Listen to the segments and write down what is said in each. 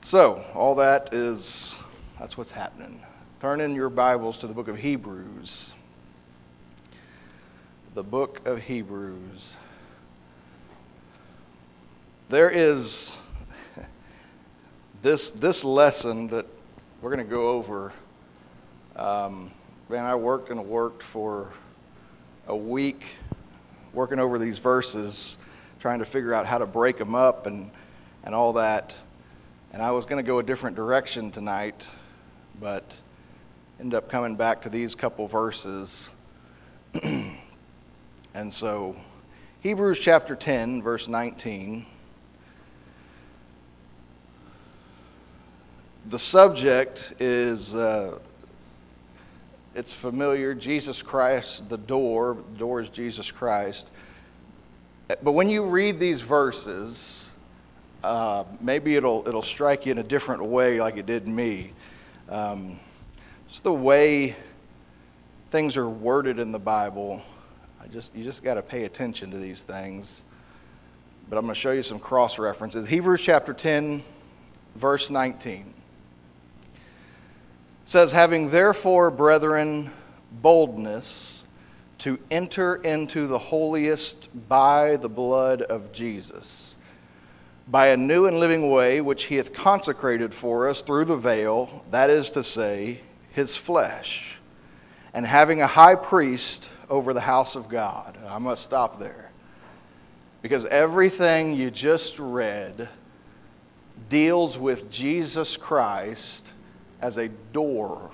So, that's what's happening. Turn in your Bibles to the book of Hebrews. The book of Hebrews. There is this lesson that we're going to go over. I worked for a week working over these verses, trying to figure out how to break them up and all that. And I was going to go a different direction tonight, but ended up coming back to these couple verses. And so, Hebrews chapter 10, verse 19. The subject is, it's familiar, Jesus Christ, the door. The door is Jesus Christ. But when you read these verses, maybe it'll strike you in a different way like it did me. Just the way things are worded in the Bible, you just got to pay attention to these things. But I'm going to show you some cross references. Hebrews chapter 10, verse 19. Says, having therefore, brethren, boldness to enter into the holiest by the blood of Jesus, by a new and living way which he hath consecrated for us through the veil, that is to say, his flesh, and having a high priest over the house of God. I must stop there, because everything you just read deals with Jesus Christ as a door,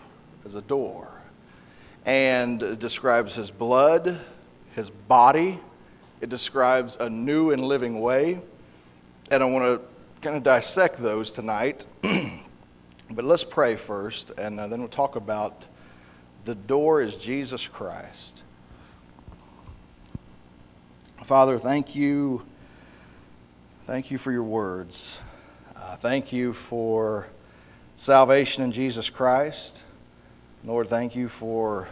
and it describes his blood, his body. It describes a new and living way. And I want to kind of dissect those tonight. But let's pray first, and then we'll talk about the door is Jesus Christ. Father, thank you. Thank you for your words. Thank you for salvation in Jesus Christ. Lord, thank you for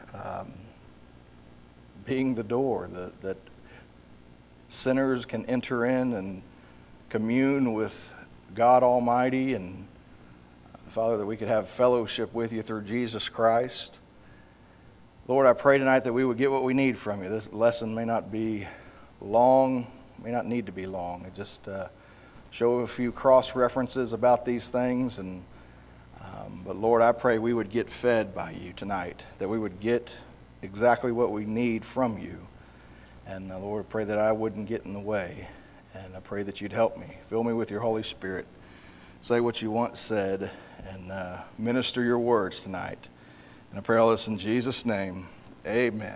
being the door that sinners can enter in and commune with God Almighty, and Father, that we could have fellowship with you through Jesus Christ. Lord, I pray tonight that we would get what we need from you. This lesson may not be long, may not need to be long. It just show a few cross references about these things, but Lord, I pray we would get fed by you tonight, that we would get exactly what we need from you. And Lord, I pray that I wouldn't get in the way. And I pray that you'd help me. Fill me with your Holy Spirit. Say what you want said, and minister your words tonight. And I pray all this in Jesus' name. Amen.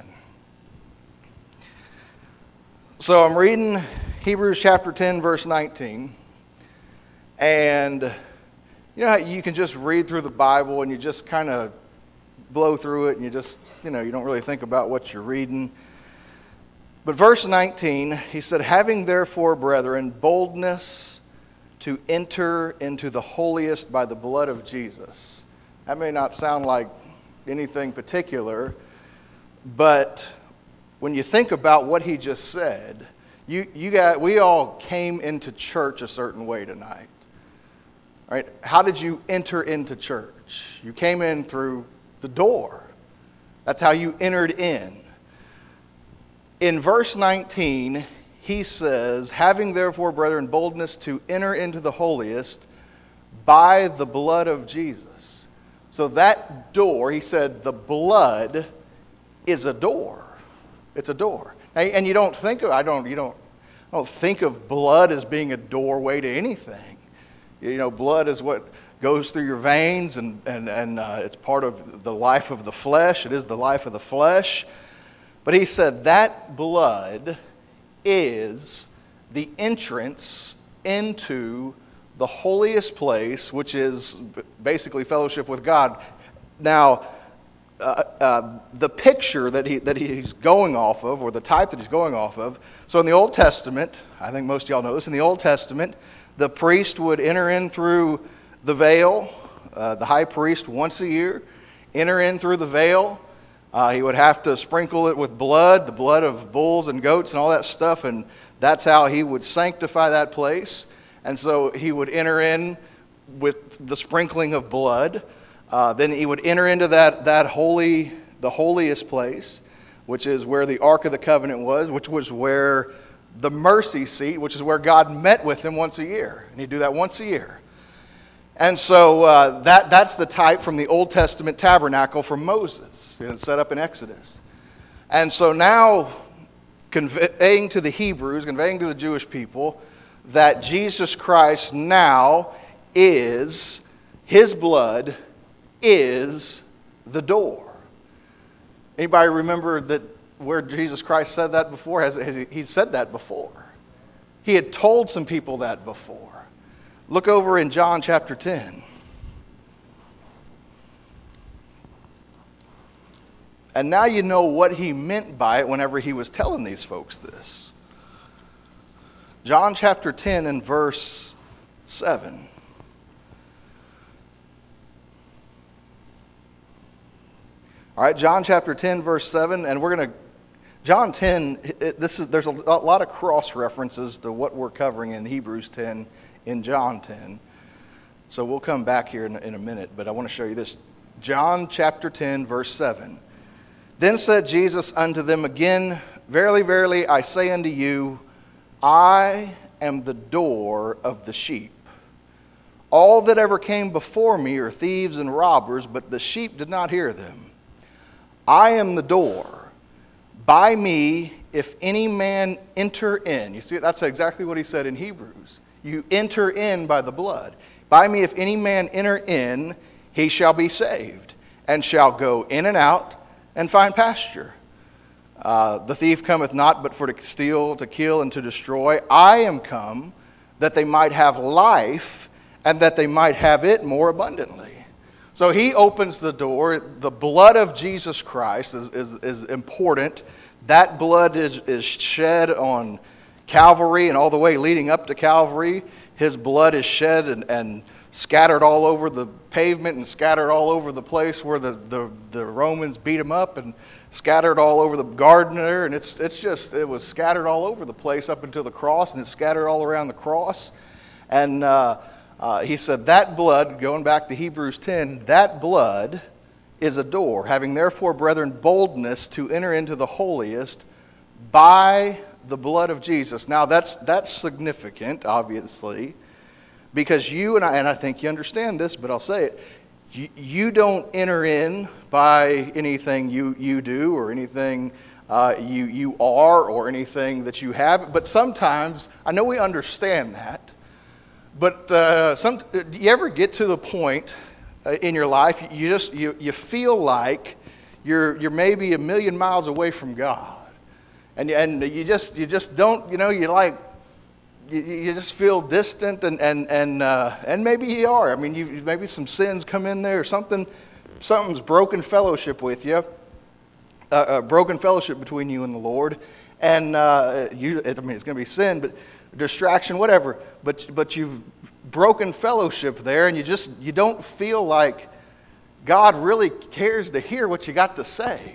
So I'm reading Hebrews chapter 10, verse 19. And you know how you can just read through the Bible and you just kind of blow through it and you just, you don't really think about what you're reading. But verse 19, he said, having therefore, brethren, boldness to enter into the holiest by the blood of Jesus. That may not sound like anything particular, but when you think about what he just said, we all came into church a certain way tonight. Right? How did you enter into church? You came in through the door. That's how you entered in. In verse 19, he says, having therefore, brethren, boldness to enter into the holiest by the blood of Jesus. So that door, he said, the blood is a door. It's a door. And you don't think of, I don't think of blood as being a doorway to anything. Blood is what goes through your veins, and it's part of the life of the flesh. It is the life of the flesh. But he said that blood is the entrance into the holiest place, which is basically fellowship with God. Now, the picture that he's going off of, or the type that he's going off of, so in the Old Testament, I think most of y'all know this, in the Old Testament, the priest would enter in through the veil, the high priest once a year, enter in through the veil. He would have to sprinkle it with blood, the blood of bulls and goats and all that stuff, and that's how he would sanctify that place. And so he would enter in with the sprinkling of blood. Then he would enter into the holiest place, which is where the Ark of the Covenant was, which was where the mercy seat, which is where God met with him once a year. And he'd do that once a year. And so that's the type from the Old Testament tabernacle from Moses, set up in Exodus. And so now, conveying to the Hebrews, conveying to the Jewish people, that Jesus Christ now is, his blood is the door. Anybody remember that where Jesus Christ said that before? Has he said that before? He had told some people that before. Look over in John chapter 10. And now you know what he meant by it whenever he was telling these folks this. John chapter 10 and verse 7. All right, John chapter 10, verse 7, and we're going to, John 10, there's a lot of cross references to what we're covering in Hebrews 10 in John 10. So we'll come back here in a minute, but I want to show you this. John chapter 10, verse 7. Then said Jesus unto them again, Verily, verily, I say unto you, I am the door of the sheep. All that ever came before me are thieves and robbers, but the sheep did not hear them. I am the door. By me, if any man enter in. You see, that's exactly what he said in Hebrews. You enter in by the blood. By me, if any man enter in, he shall be saved, and shall go in and out, and find pasture. The thief cometh not but for to steal, to kill, and to destroy. I am come that they might have life, and that they might have it more abundantly. So he opens the door. The blood of Jesus Christ is important. That blood is shed on Calvary and all the way leading up to Calvary. His blood is shed and scattered all over the pavement and scattered all over the place where the Romans beat him up, and scattered all over the garden there. And it was scattered all over the place up until the cross, and it's scattered all around the cross. And he said that blood, going back to Hebrews 10, that blood is a door, having therefore, brethren, boldness to enter into the holiest by the blood of Jesus. Now that's significant, obviously, because you and I think you understand this, but I'll say it. You don't enter in by anything you do or anything you are or anything that you have. But sometimes, I know we understand that, but do you ever get to the point in your life you feel like you're maybe a million miles away from God, and you just don't, you just feel distant, and maybe you are. I mean, maybe some sins come in there, or something's broken fellowship with you, broken fellowship between you and the Lord, and it's going to be sin, but distraction, whatever. But you've broken fellowship there, and you don't feel like God really cares to hear what you got to say.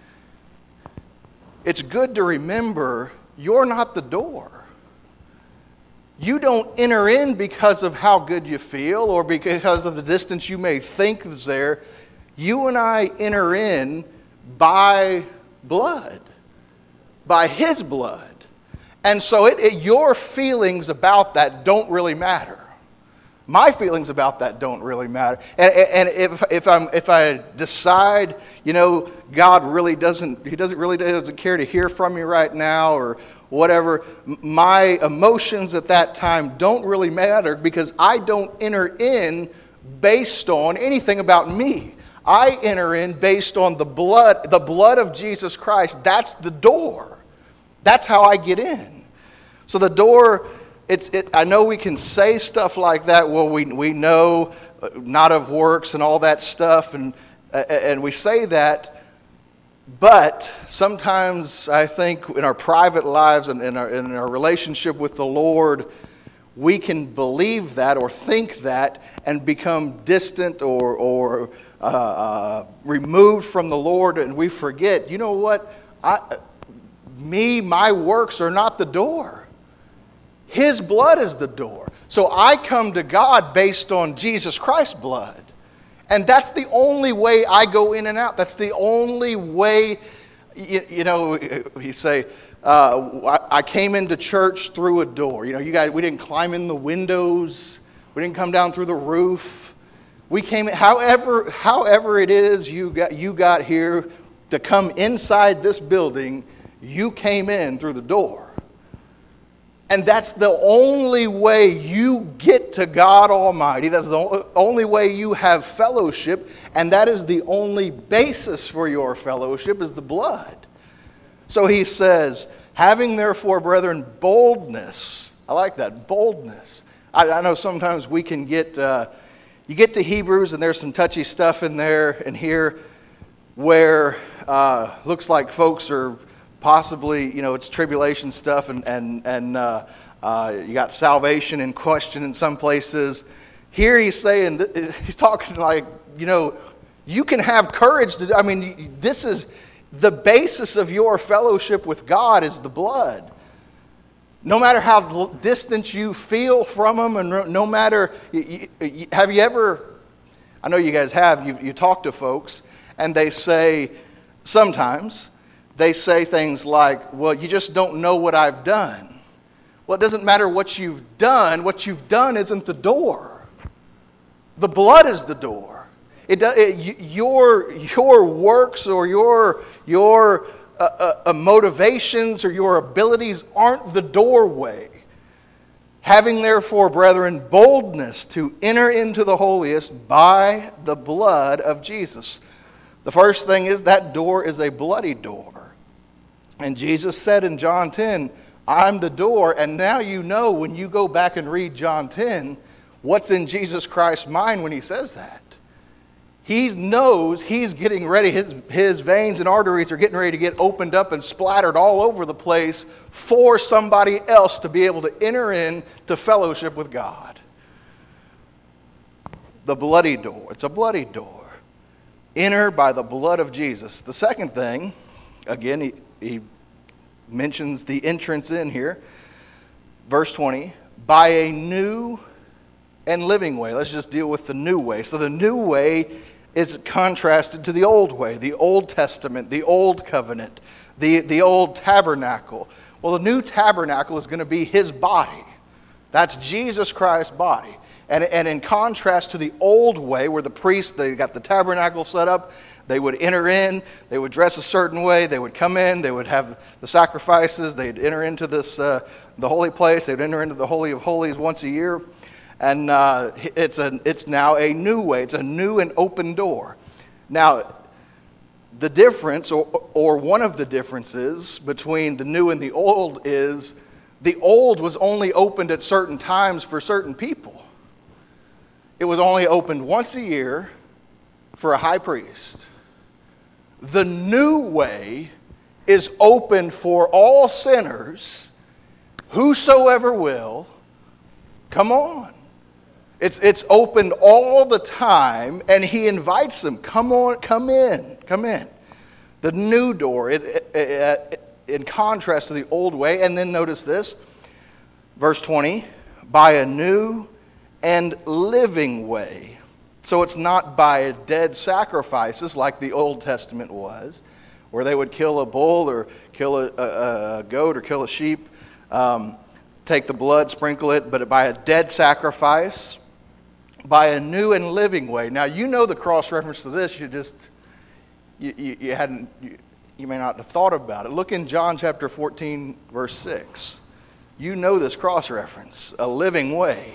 It's good to remember you're not the door. You don't enter in because of how good you feel or because of the distance you may think is there. You and I enter in by blood, by His blood. And so your feelings about that don't really matter. My feelings about that don't really matter. And if I decide, God really doesn't care to hear from me right now, or whatever, my emotions at that time don't really matter, because I don't enter in based on anything about me. I enter in based on the blood of Jesus Christ. That's the door. That's how I get in. So the door, I know we can say stuff like that. Well, we know not of works and all that stuff, and we say that. But sometimes I think in our private lives and in our relationship with the Lord, we can believe that or think that and become distant or removed from the Lord, and we forget, you know what? My works are not the door. His blood is the door. So I come to God based on Jesus Christ's blood. And that's the only way I go in and out. That's the only way, you say, I came into church through a door. You guys, we didn't climb in the windows. We didn't come down through the roof. We came, however it is you got here to come inside this building, you came in through the door. And that's the only way you get to God Almighty. That's the only way you have fellowship. And that is the only basis for your fellowship is the blood. So he says, having therefore, brethren, boldness. I like that, boldness. I know sometimes we can get, you get to Hebrews and there's some touchy stuff in there and here where looks like folks are possibly, it's tribulation stuff and you got salvation in question in some places. Here he's saying, he's talking like, you can have courage to, this is the basis of your fellowship with God is the blood. No matter how distant you feel from Him, and no matter, have you ever, I know you guys have, you talk to folks, and they say, sometimes, they say things like, well, you just don't know what I've done. Well, it doesn't matter what you've done. What you've done isn't the door. The blood is the door. Your works or your motivations or your abilities aren't the doorway. Having therefore, brethren, boldness to enter into the holiest by the blood of Jesus. The first thing is that door is a bloody door. And Jesus said in John 10, I'm the door. And now you know when you go back and read John 10, what's in Jesus Christ's mind when he says that. He knows he's getting ready, his veins and arteries are getting ready to get opened up and splattered all over the place for somebody else to be able to enter in to fellowship with God. The bloody door. It's a bloody door. Enter by the blood of Jesus. The second thing, again, he mentions the entrance in here. Verse 20, by a new and living way. Let's just deal with the new way. So the new way is contrasted to the old way, the Old Testament, the Old Covenant, the old tabernacle. Well, the new tabernacle is going to be His body. That's Jesus Christ's body. And in contrast to the old way where the priests, they got the tabernacle set up, they would enter in, they would dress a certain way, they would come in, they would have the sacrifices, they'd enter into this the holy place, they'd enter into the Holy of Holies once a year. And it's now a new way. It's a new and open door. Now, the difference, or one of the differences between the new and the old is the old was only opened at certain times for certain people. It was only opened once a year for a high priest. The new way is open for all sinners, whosoever will. Come on. It's opened all the time, and He invites them. Come on, come in. The new door, in contrast to the old way. And then notice this, verse 20, by a new and living way. So it's not by dead sacrifices like the Old Testament was, where they would kill a bull or kill a goat or kill a sheep, take the blood, sprinkle it, but by a dead sacrifice, by a new and living way. Now, you know the cross reference to this. You may not have thought about it. Look in John chapter 14, verse 6. You know this cross reference, a living way.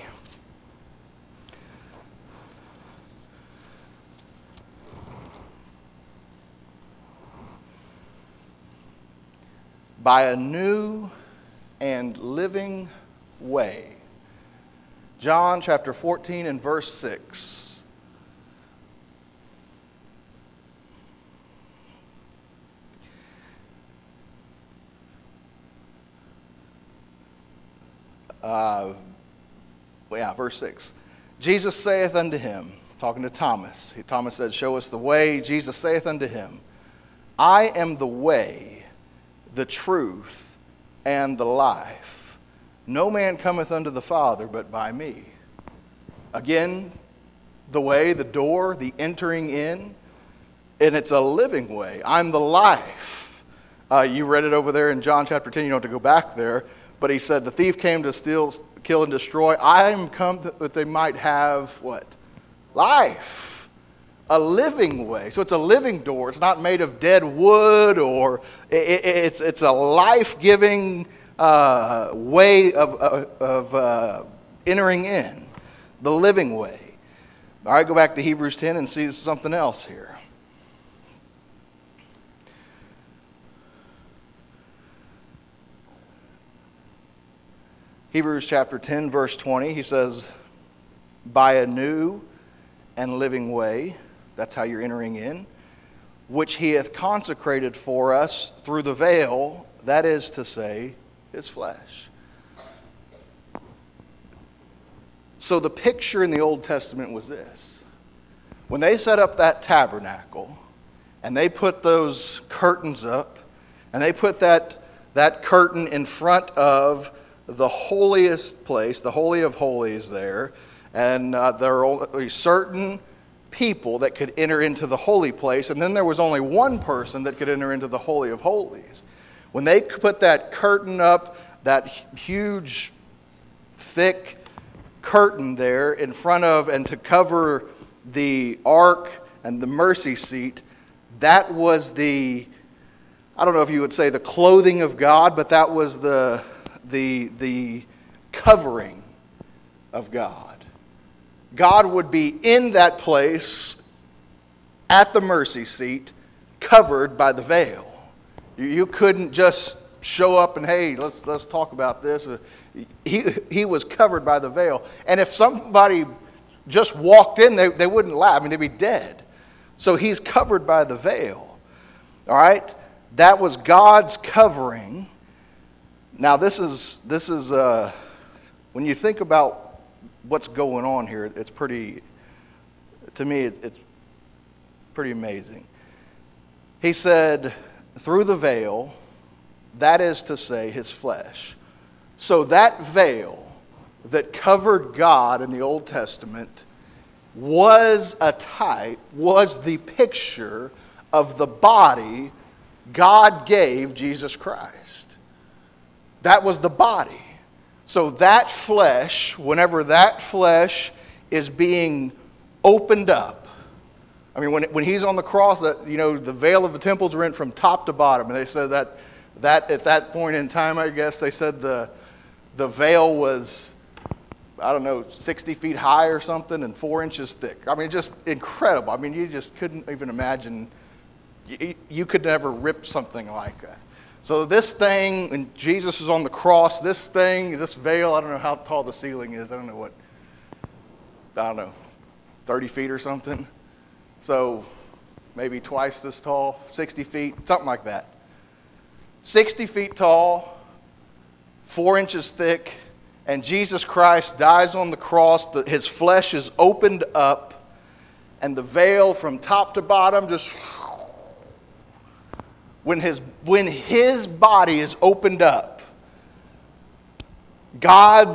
By a new and living way. John chapter 14 and verse 6. Verse 6. Jesus saith unto him, talking to Thomas. Thomas said, show us the way. Jesus saith unto him, I am the way, the truth, and the life. No man cometh unto the Father but by me. Again, the way, the door, the entering in, and it's a living way. I'm the life. You read it over there in John chapter 10. You don't have to go back there. But he said, the thief came to steal, kill, and destroy. I am come that they might have what? Life. A living way. So it's a living door. It's not made of dead wood, or it's a life-giving way of entering in. The living way. All right, go back to Hebrews 10 and see something else here. Hebrews chapter 10, verse 20, he says, by a new and living way, that's how you're entering in, which he hath consecrated for us through the veil, that is to say, his flesh. So the picture in the Old Testament was this. When they set up that tabernacle, and they put those curtains up, and they put that curtain in front of the holiest place, the Holy of Holies there, and there are only certain people that could enter into the holy place, and then there was only one person that could enter into the Holy of Holies. When they put that curtain up, that huge, thick curtain there in front of and to cover the ark and the mercy seat, that was I don't know if you would say the clothing of God, but that was the covering of God. God would be in that place at the mercy seat, covered by the veil. You couldn't just show up and, hey, let's talk about this. He was covered by the veil. And if somebody just walked in, they wouldn't laugh. I mean, they'd be dead. So he's covered by the veil. All right? That was God's covering. Now, this is when you think about what's going on here, it's pretty, to me, it's pretty amazing. He said, through the veil, that is to say, his flesh. So that veil that covered God in the Old Testament was a type, was the picture of the body God gave Jesus Christ. That was the body. So that flesh, whenever that flesh is being opened up, I mean, when he's on the cross, that the veil of the temples rent from top to bottom, and they said that at that point in time, I guess they said the veil was, I don't know, 60 feet high or something, and 4 inches thick. I mean, just incredible. I mean, you just couldn't even imagine. You could never rip something like that. So this thing, when Jesus is on the cross, this veil, I don't know how tall the ceiling is. I don't know, 30 feet or something. So maybe twice this tall, 60 feet, something like that. 60 feet tall, 4 inches thick, and Jesus Christ dies on the cross. His flesh is opened up, and the veil from top to bottom just... When his body is opened up, God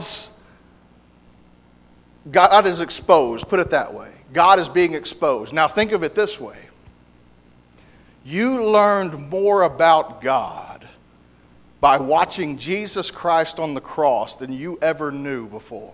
is exposed, put it that way. God is being exposed. Now think of it this way. You learned more about God by watching Jesus Christ on the cross than you ever knew before.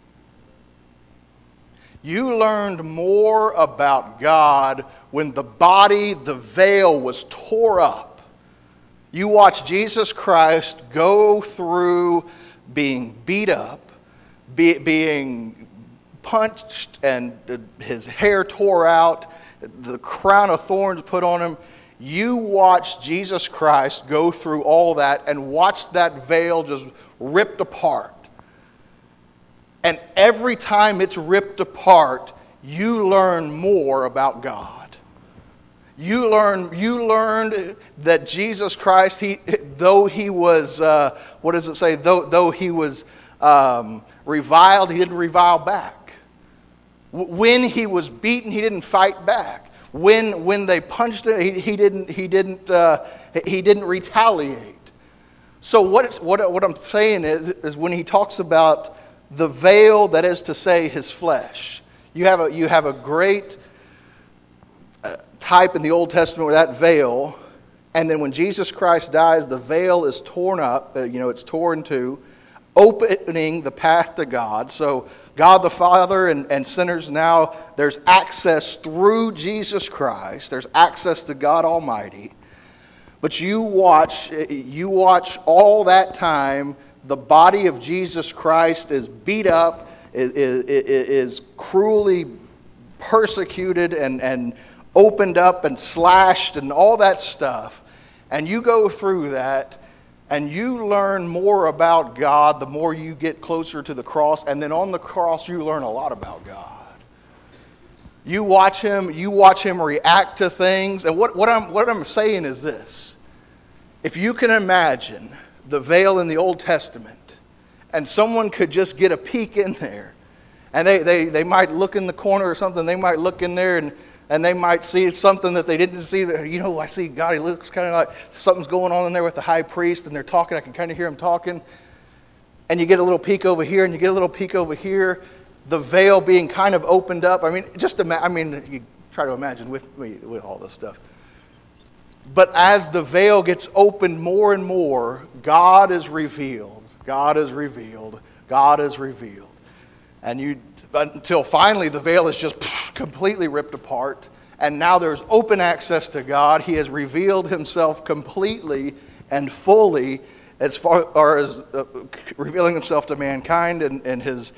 You learned more about God when the body, the veil was tore up. You watched Jesus Christ go through being beat up, being punched, and his hair tore out, the crown of thorns put on him. You watched Jesus Christ go through all that and watched that veil just ripped apart. And every time it's ripped apart, you learn more about God. You learned that Jesus Christ, though he was, what does it say? Though he was reviled, he didn't revile back. When he was beaten, he didn't fight back. When they punched him, he didn't retaliate. So what I'm saying is when he talks about the veil, that is to say his flesh, you have a great type in the Old Testament where that veil, and then when Jesus Christ dies, the veil is torn up, it's torn in two, opening the path to God. So God the Father and sinners now, there's access through Jesus Christ. There's access to God Almighty. But you watch all that time, the body of Jesus Christ is beat up, is cruelly persecuted and opened up and slashed and all that stuff. And you go through that, and you learn more about God the more you get closer to the cross. And then on the cross, you learn a lot about God. You watch him react to things. And what I'm saying is this. If you can imagine the veil in the Old Testament, and someone could just get a peek in there, and they might look in the corner or something, they might look in there and they might see something that they didn't see. I see God, he looks kind of like something's going on in there with the high priest, and they're talking. I can kind of hear them talking. And you get a little peek over here, and you get a little peek over here, the veil being kind of opened up. You try to imagine with me with all this stuff. But as the veil gets opened more and more, God is revealed. God is revealed. God is revealed. Until finally the veil is just completely ripped apart. And now there's open access to God. He has revealed himself completely and fully as far as revealing himself to mankind and his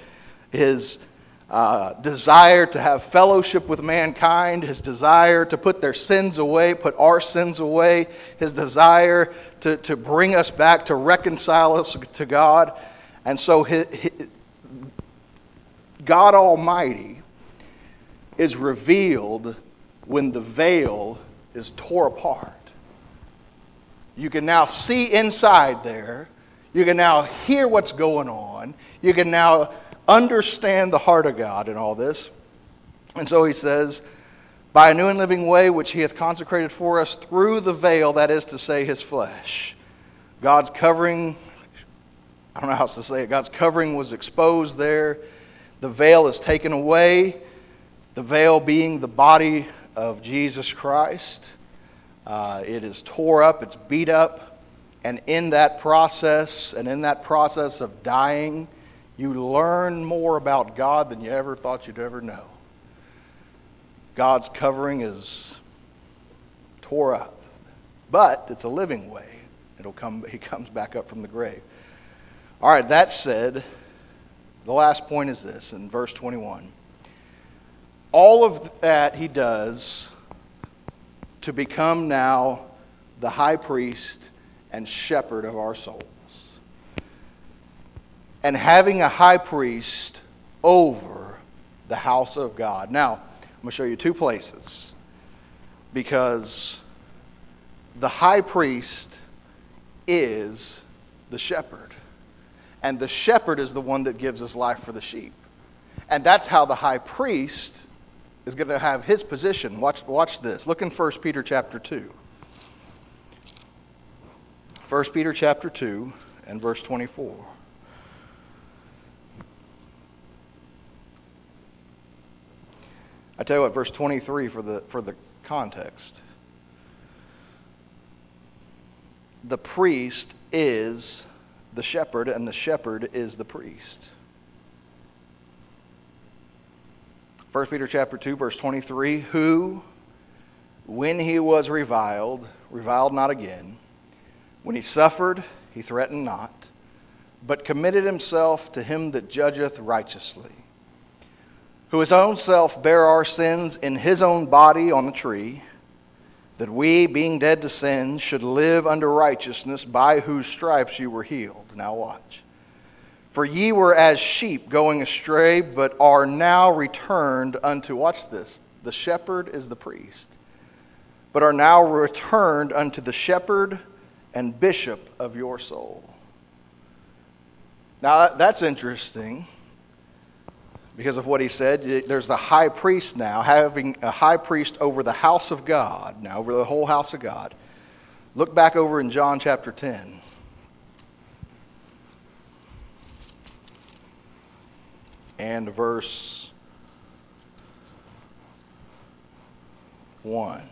desire to have fellowship with mankind, his desire to put their sins away, put our sins away, his desire to bring us back, to reconcile us to God. And so God Almighty is revealed when the veil is tore apart. You can now see inside there. You can now hear what's going on. You can now understand the heart of God in all this. And so he says, by a new and living way which he hath consecrated for us through the veil, that is to say, his flesh. God's covering, I don't know how else to say it, God's covering was exposed there. The veil is taken away, the veil being the body of Jesus Christ. It is tore up, it's beat up, and in that process of dying, you learn more about God than you ever thought you'd ever know. God's covering is tore up, but it's a living way. He comes back up from the grave. All right, that said, the last point is this, in verse 21. All of that he does to become now the high priest and shepherd of our souls. And having a high priest over the house of God. Now, I'm going to show you two places. Because the high priest is the shepherd. And the shepherd is the one that gives us life for the sheep. And that's how the high priest is going to have his position. Watch this. Look in 1 Peter chapter 2. 1 Peter chapter 2 and verse 24. I tell you what, verse 23 for the context. The priest is the shepherd, and the shepherd is the priest. 1 Peter chapter 2, verse 23, who, when he was reviled not again. When he suffered, he threatened not, but committed himself to him that judgeth righteously, who his own self bare our sins in his own body on the tree, that we, being dead to sin, should live unto righteousness, by whose stripes you were healed. Now watch. For ye were as sheep going astray, but are now returned unto, watch this, the shepherd is the priest, but are now returned unto the shepherd and bishop of your soul. Now that's interesting because of what he said. There's the high priest now, having a high priest over the house of God, now over the whole house of God. Look back over in John chapter 10. and verse 1.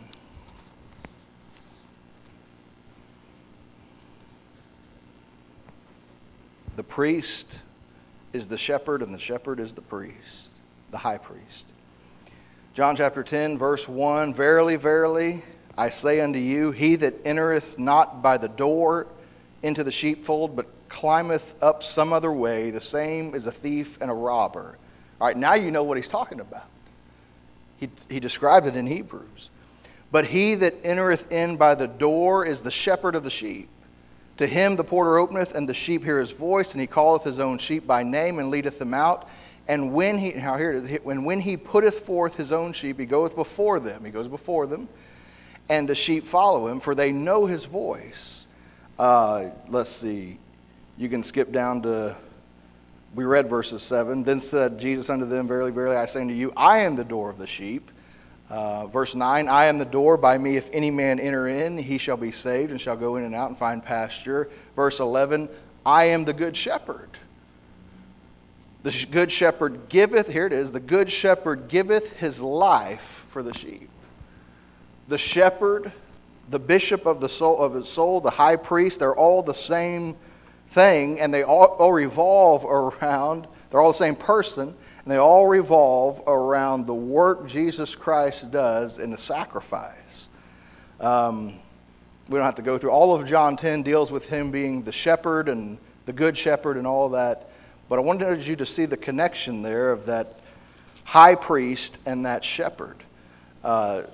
The priest is the shepherd, and the shepherd is the priest, the high priest. John chapter 10, verse 1, Verily, verily, I say unto you, he that entereth not by the door into the sheepfold, but climbeth up some other way, the same is a thief and a robber. All right, now you know what he's talking about. He described it in Hebrews. But he that entereth in by the door is the shepherd of the sheep. To him the porter openeth, and the sheep hear his voice, and he calleth his own sheep by name, and leadeth them out. And when he putteth forth his own sheep, he goeth before them. He goes before them, and the sheep follow him, for they know his voice. Let's see. You can skip down to, we read verses 7. Then said Jesus unto them, Verily, verily, I say unto you, I am the door of the sheep. Verse 9, I am the door. By me, if any man enter in, he shall be saved, and shall go in and out and find pasture. Verse 11, I am the good shepherd. The good shepherd giveth, here it is, the good shepherd giveth his life for the sheep. The shepherd, the bishop of his soul, the high priest, they're all the same thing, and they all revolve around, they're all the same person, and they all revolve around the work Jesus Christ does in the sacrifice. We don't have to go through. All of John 10 deals with him being the shepherd and the good shepherd and all that. But I wanted you to see the connection there of that high priest and that shepherd. That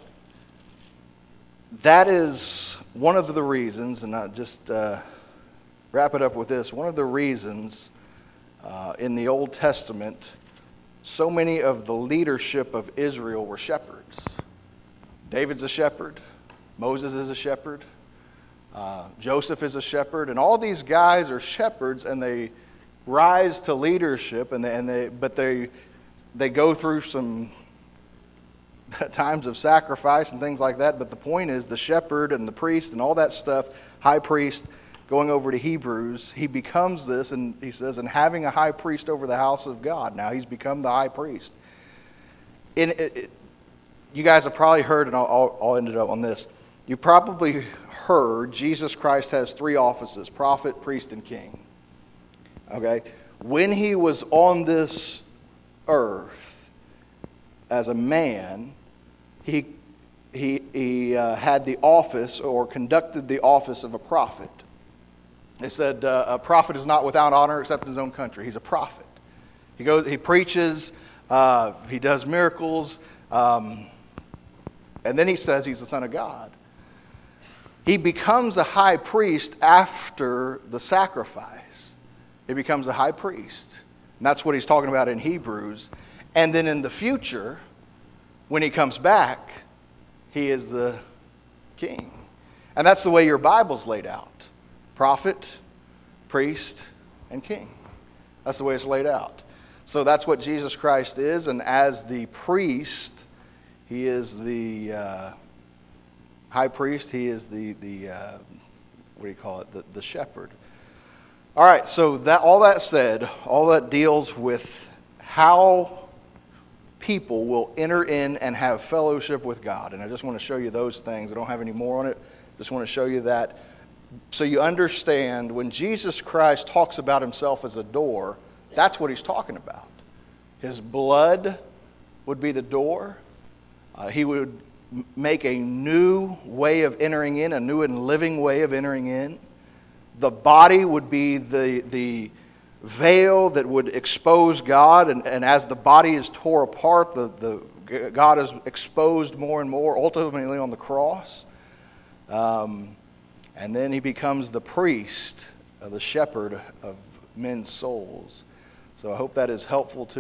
is one of the reasons, and I'll just wrap it up with this, one of the reasons in the Old Testament so many of the leadership of Israel were shepherds. David's a shepherd. Moses is a shepherd. Joseph is a shepherd. And all these guys are shepherds, and they rise to leadership, but they go through some times of sacrifice and things like that. But the point is, the shepherd and the priest and all that stuff, high priest, going over to Hebrews, he becomes this, and he says, and having a high priest over the house of God. Now he's become the high priest. You guys have probably heard, and I'll end it up on this. You probably heard Jesus Christ has three offices: prophet, priest, and king. Okay? When he was on this earth as a man, he had the office, or conducted the office, of a prophet. They said a prophet is not without honor except in his own country. He's a prophet. He goes, he preaches, he does miracles, and then he says he's the Son of God. He becomes a high priest after the sacrifice. He becomes a high priest. And that's what he's talking about in Hebrews. And then in the future, when he comes back, he is the king. And that's the way your Bible's laid out. Prophet, priest, and king. That's the way it's laid out. So that's what Jesus Christ is, and as the priest, he is the high priest, he is the what do you call it, the shepherd. All right, so that all that said, all that deals with how people will enter in and have fellowship with God. And I just want to show you those things. I don't have any more on it. Just want to show you that. So you understand, when Jesus Christ talks about himself as a door, that's what he's talking about. His blood would be the door. He would make a new way of entering in, a new and living way of entering in. The body would be the veil that would expose God, and as the body is tore apart, God is exposed more and more, ultimately on the cross. And then he becomes the priest, the shepherd of men's souls. So I hope that is helpful to